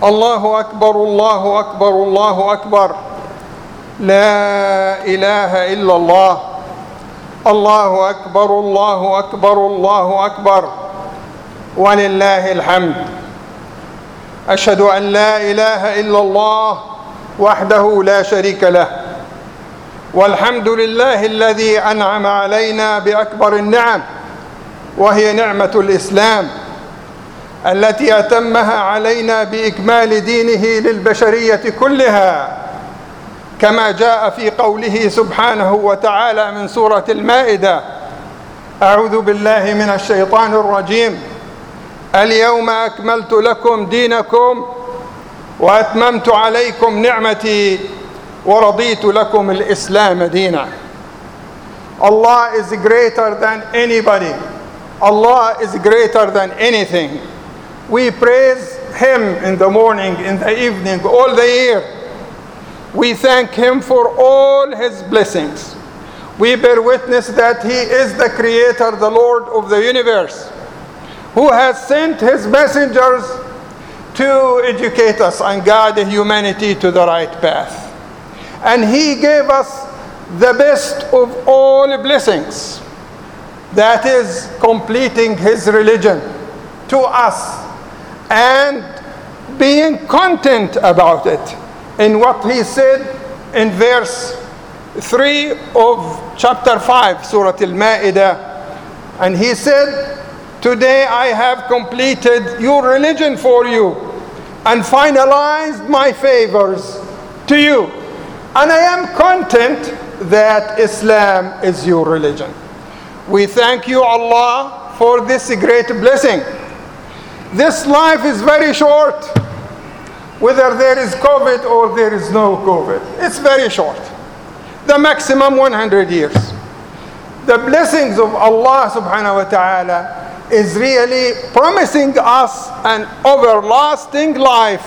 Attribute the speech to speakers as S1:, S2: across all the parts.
S1: الله أكبر الله أكبر الله أكبر لا إله إلا الله الله أكبر الله أكبر الله أكبر ولله الحمد. أشهد أن لا إله إلا الله وحده لا شريك له، والحمد لله الذي أنعم علينا بأكبر النعم، وهي نعمة الإسلام التي أتمها علينا بإكمال دينه للبشرية كلها، كما جاء في قوله سبحانه وتعالى من سورة المائدة: أعوذ بالله من الشيطان الرجيم، اليوم أكملت لكم دينكم وأتممت عليكم نعمتي ورضيت لكم الإسلام دينا. Allah is greater than anybody. Allah is greater than anything. We praise Him in the morning, in the evening, all the year. We thank Him for all His blessings. We bear witness that He is the Creator, the Lord of the universe, who has sent His messengers to educate us and guide humanity to the right path. And He gave us the best of all blessings, that is completing His religion to us and being content about it in what He said in verse 3 of chapter 5, Surah Al-Ma'idah. And He said, today I have completed your religion for you and finalized my favors to you. And I am content that Islam is your religion. We thank you, Allah, for this great blessing. This life is very short, whether there is COVID or there is no COVID. It's very short. The maximum 100 years. The blessings of Allah subhanahu wa ta'ala is really promising us an everlasting life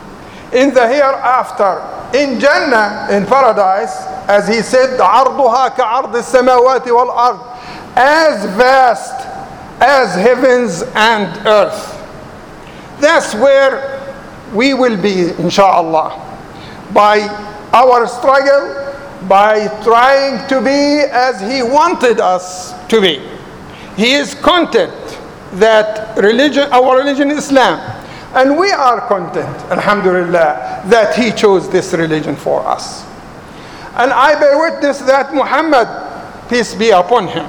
S1: in the hereafter, in Jannah, in paradise, as He said, عرضها كعرض السماوات والأرض, as vast as heavens and earth. That's where we will be, inshallah, by our struggle, by trying to be as He wanted us to be. He is content that our religion is Islam, and we are content, alhamdulillah, that He chose this religion for us. And I bear witness that Muhammad, peace be upon him,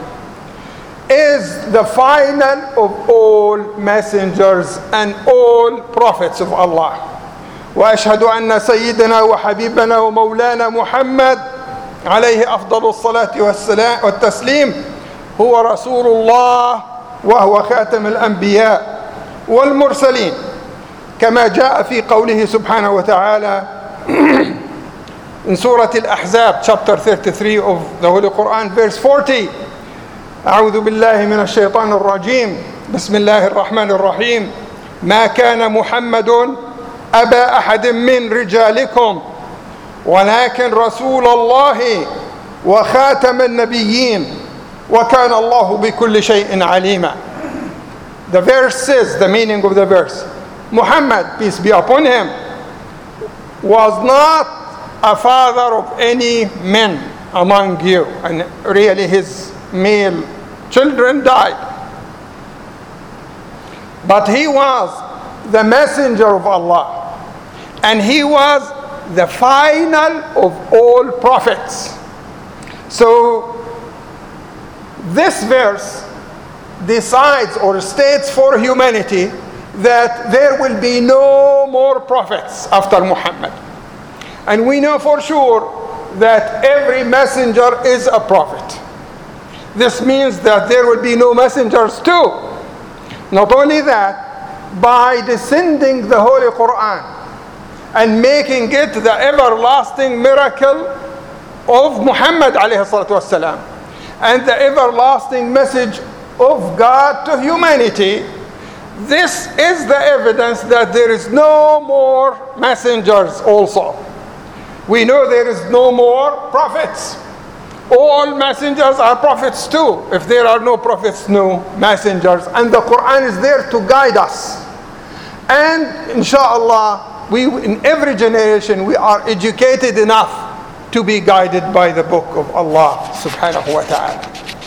S1: is the final of all messengers and all prophets of Allah. وأشهد أن سيدنا وحبيبنا ومولانا محمد عليه أفضل الصلاة والتسليم هو رسول الله وهو خاتم الأنبياء والمرسلين، كما جاء في قوله سبحانه وتعالى in Surah Al-Ahzab, chapter 33 of the Holy Quran, verse 40: أعوذ بالله من الشيطان الرجيم بسم الله الرحمن الرحيم ما كان محمد أبا أحد من رجالكم ولكن رسول الله وخاتم النبيين وكان الله بكل شيء عليما. The verse says, the meaning of the verse, Muhammad, peace be upon him, was not a father of any men among you, and really his male children died, but he was the messenger of Allah, and he was the final of all prophets. So this verse decides or states for humanity that there will be no more prophets after Muhammad. And we know for sure that every messenger is a prophet. This means that there will be no messengers too. Not only that, by descending the Holy Quran and making it the everlasting miracle of Muhammad alayhi salatu wasalam, and the everlasting message of God to humanity, this is the evidence that there is no more messengers also. We know there is no more prophets. All messengers are prophets too. If there are no prophets, no messengers. And the Quran is there to guide us And inshallah, in every generation, we are educated enough to be guided by the book of Allah subhanahu wa ta'ala.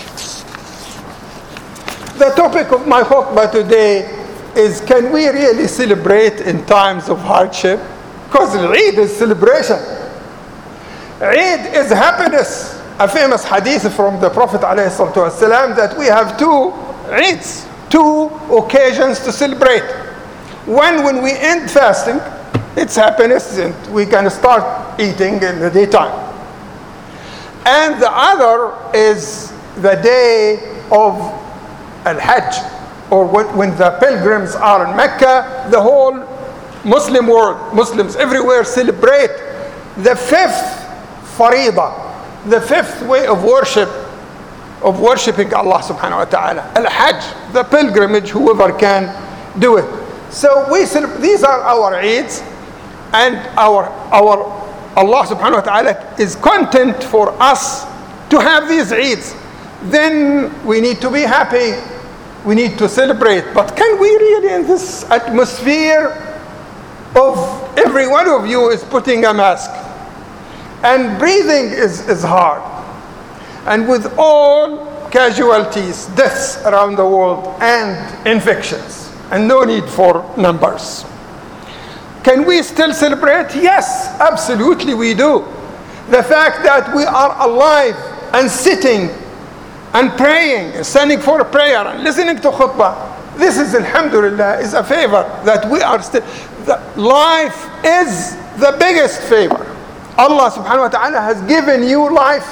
S1: The topic of my khutbah today is, can we really celebrate in times of hardship? Because Eid is celebration. Eid is happiness. A famous hadith from the Prophet ﷺ that we have two Eids, two occasions to celebrate. One, when we end fasting, it's happiness and we can start eating in the daytime. And the other is the day of Al-Hajj, or when the pilgrims are in Mecca. The whole Muslim world, Muslims everywhere, celebrate the fifth faridah, the fifth way of worship, of worshiping Allah subhanahu wa ta'ala. Al-Hajj, the pilgrimage, whoever can do it. So these are our Eids, and our Allah subhanahu wa ta'ala is content for us to have these Eids. Then we need to be happy, we need to celebrate. But can we really, in this atmosphere of every one of you is putting a mask, and breathing is hard, and with all casualties, deaths around the world, and infections, and no need for numbers, can we still celebrate? Yes, absolutely we do. The fact that we are alive and sitting and praying, standing for a prayer and listening to khutbah, this is, alhamdulillah, is a favor that we are still. Life is the biggest favor. Allah subhanahu wa ta'ala has given you life,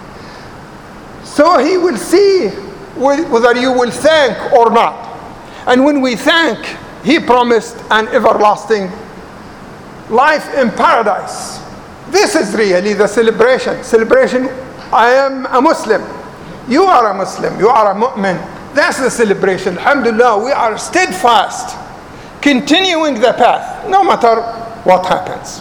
S1: so He will see whether you will thank or not. And when we thank, He promised an everlasting life in paradise. This is really the celebration. I am a Muslim. You are a Muslim. You are a mu'min. That's the celebration. Alhamdulillah, we are steadfast, continuing the path, no matter what happens.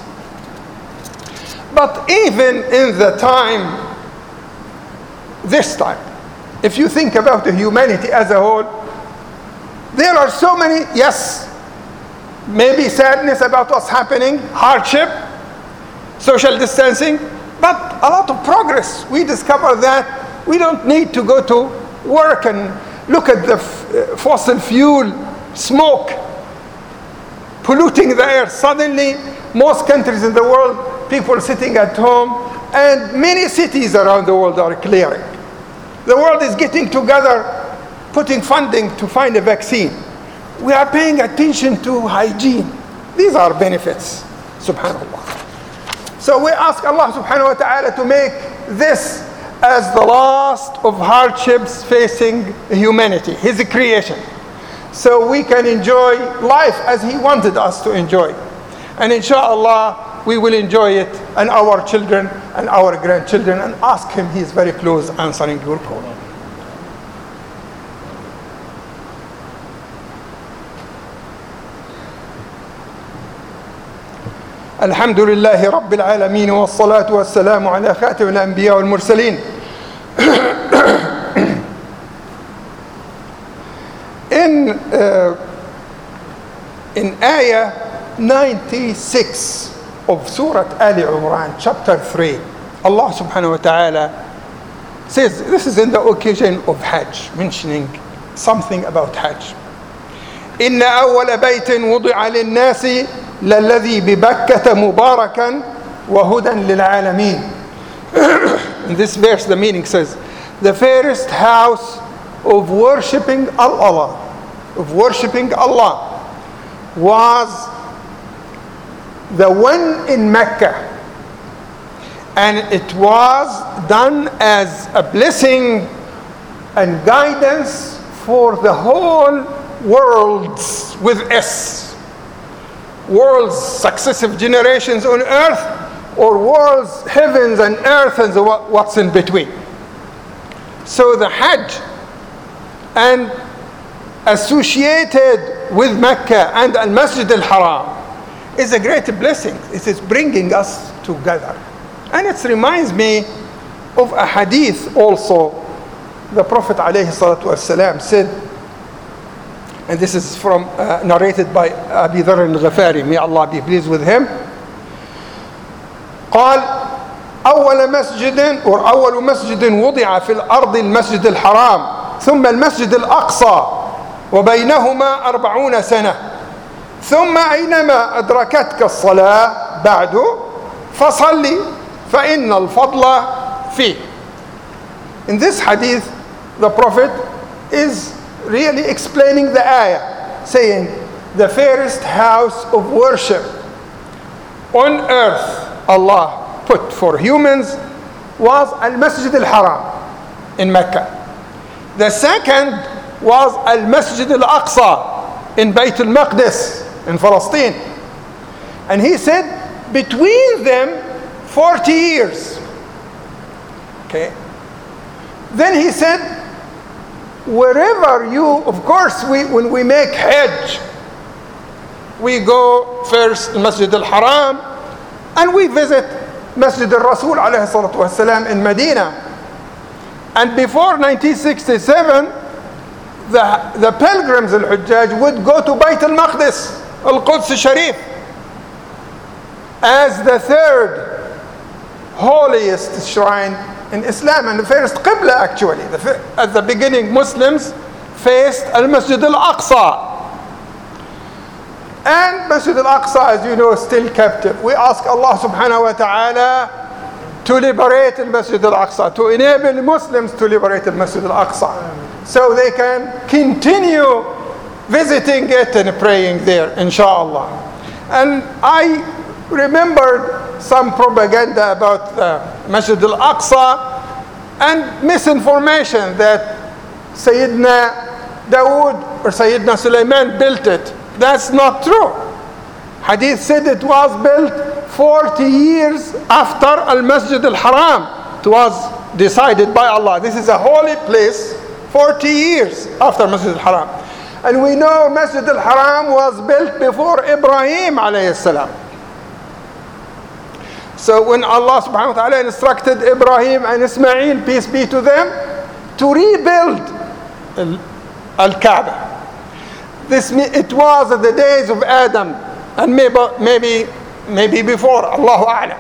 S1: But even in the time, this time, if you think about the humanity as a whole, there are so many, yes, maybe sadness about what's happening, hardship, social distancing, but a lot of progress. We discover that we don't need to go to work and look at the fossil fuel smoke polluting the air. Suddenly, most countries in the world, people sitting at home, and many cities around the world are clearing. The world is getting together, putting funding to find a vaccine. We are paying attention to hygiene. These are benefits, subhanAllah. So we ask Allah subhanahu wa ta'ala to make this as the last of hardships facing humanity, His creation, so we can enjoy life as He wanted us to enjoy. And inshallah, we will enjoy it, and our children and our grandchildren, and ask Him. He is very close answering your call. الحمد لله رب العالمين والصلاة والسلام على خاتم الأنبياء والمرسلين. In ayah 96 of Surah Ali Imran, chapter 3, Allah subhanahu wa ta'ala says, this is in the occasion of Hajj, mentioning something about Hajj. إن أول بيت وضع للناس للذي ببكة مباركا وهدى للعالمين. In this verse, the meaning says, the fairest house of worshipping Allah, was the one in Mecca, and it was done as a blessing and guidance for the whole worlds with S, worlds, successive generations on earth, or worlds, heavens and earth, and what's in between. So the Hajj and associated with Mecca and Al-Masjid Al-Haram is a great blessing. It is bringing us together. And it reminds me of a hadith also. The Prophet ﷺ said, and this is from narrated by Abi Dharr al-Ghifari, may Allah be pleased with him. قال أول مسجد وضع في الأرض المسجد الحرام ثم المسجد الأقصى وبينهما 40 سنة ثم أينما أدركتك الصلاة بعد فصلي فإن الفضل فيه. In this hadith, the Prophet is really explaining the ayah, saying the fairest house of worship on earth Allah put for humans was Al-Masjid Al-Haram in Mecca. The second was Al-Masjid Al-Aqsa in Bayt Al-Maqdis in Palestine. And he said between them 40 years. Okay. Then he said, wherever you, of course, when we make Hajj, we go first Masjid al-Haram and we visit Masjid al-Rasul alayhi salatu wasalam in Medina. And before 1967, the pilgrims al-Hujjaj would go to Bayt al-Maqdis, al-Quds al-Sharif, as the third holiest shrine in Islam and the first Qibla actually. At the beginning, Muslims faced Al-Masjid Al-Aqsa. And Masjid Al-Aqsa, as you know, is still captive. We ask Allah subhanahu wa ta'ala to liberate Al-Masjid Al-Aqsa, to enable Muslims to liberate Al-Masjid Al-Aqsa, so they can continue visiting it and praying there, inshallah. And I remembered some propaganda about Masjid Al-Aqsa and misinformation that Sayyidina Dawood or Sayyidina Sulaiman built it. That's not true. Hadith said it was built 40 years after Al-Masjid Al-Haram. It was decided by Allah. This is a holy place 40 years after Masjid Al-Haram. And we know Masjid Al-Haram was built before Ibrahim alayhi salam. So when Allah subhanahu wa ta'ala instructed Ibrahim and Ismail, peace be to them, to rebuild Al-Kaaba, it was at the days of Adam and maybe before, Allahu A'lam.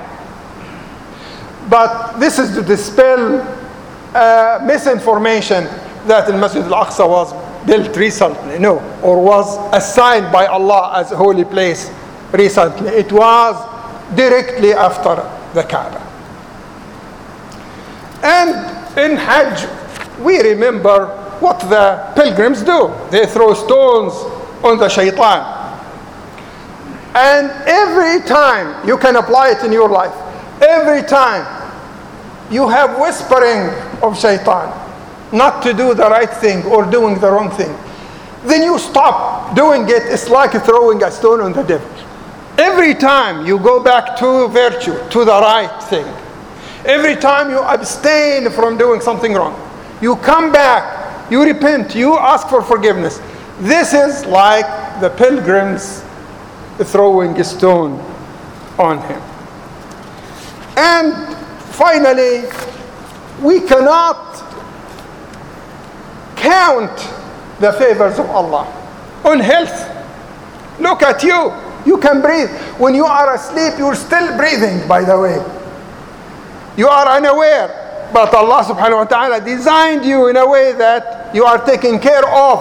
S1: But this is to dispel misinformation that Al-Masjid Al-Aqsa was built recently, no, or was assigned by Allah as a holy place recently. It was directly after the Kaaba. And in Hajj, we remember what the pilgrims do. They throw stones on the shaitan. And every time, you can apply it in your life, every time you have whispering of shaitan not to do the right thing or doing the wrong thing, then you stop doing it. It's like throwing a stone on the devil. Every time you go back to virtue, to the right thing, every time you abstain from doing something wrong, you come back, you repent, you ask for forgiveness. This is like the pilgrims throwing a stone on him. And finally, we cannot count the favors of Allah on health. Look at you. You can breathe. When you are asleep, you're still breathing, by the way. You are unaware. But Allah subhanahu wa ta'ala designed you in a way that you are taken care of.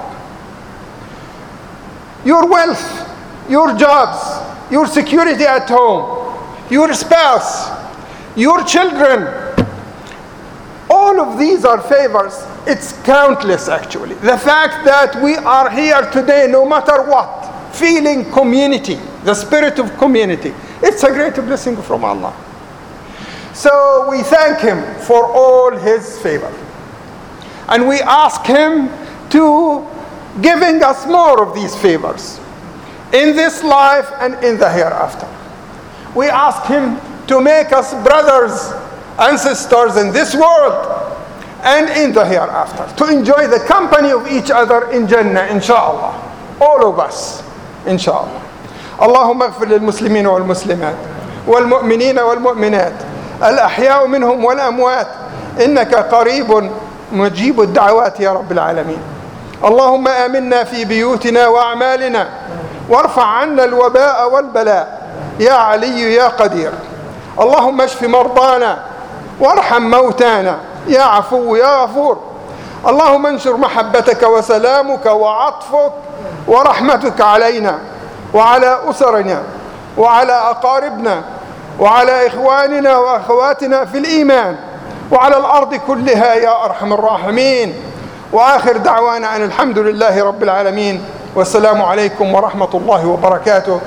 S1: Your wealth, your jobs, your security at home, your spouse, your children. All of these are favors. It's countless, actually. The fact that we are here today, no matter what, feeling community, the spirit of community, it's a great blessing from Allah. So we thank Him for all His favor. And we ask Him to giving us more of these favors in this life and in the hereafter. We ask Him to make us brothers and sisters in this world and in the hereafter, to enjoy the company of each other in Jannah, inshallah. All of us. إن شاء الله. اللهم اغفر للمسلمين والمسلمات والمؤمنين والمؤمنات الأحياء منهم والأموات إنك قريب مجيب الدعوات يا رب العالمين. اللهم آمنا في بيوتنا وأعمالنا، وارفع عنا الوباء والبلاء يا علي يا قدير. اللهم اشف مرضانا وارحم موتانا يا عفو يا غفور. اللهم انشر محبتك وسلامك وعطفك ورحمتك علينا وعلى أسرنا وعلى أقاربنا وعلى إخواننا وأخواتنا في الإيمان وعلى الأرض كلها يا أرحم الراحمين. وآخر دعوانا أن الحمد لله رب العالمين، والسلام عليكم ورحمة الله وبركاته.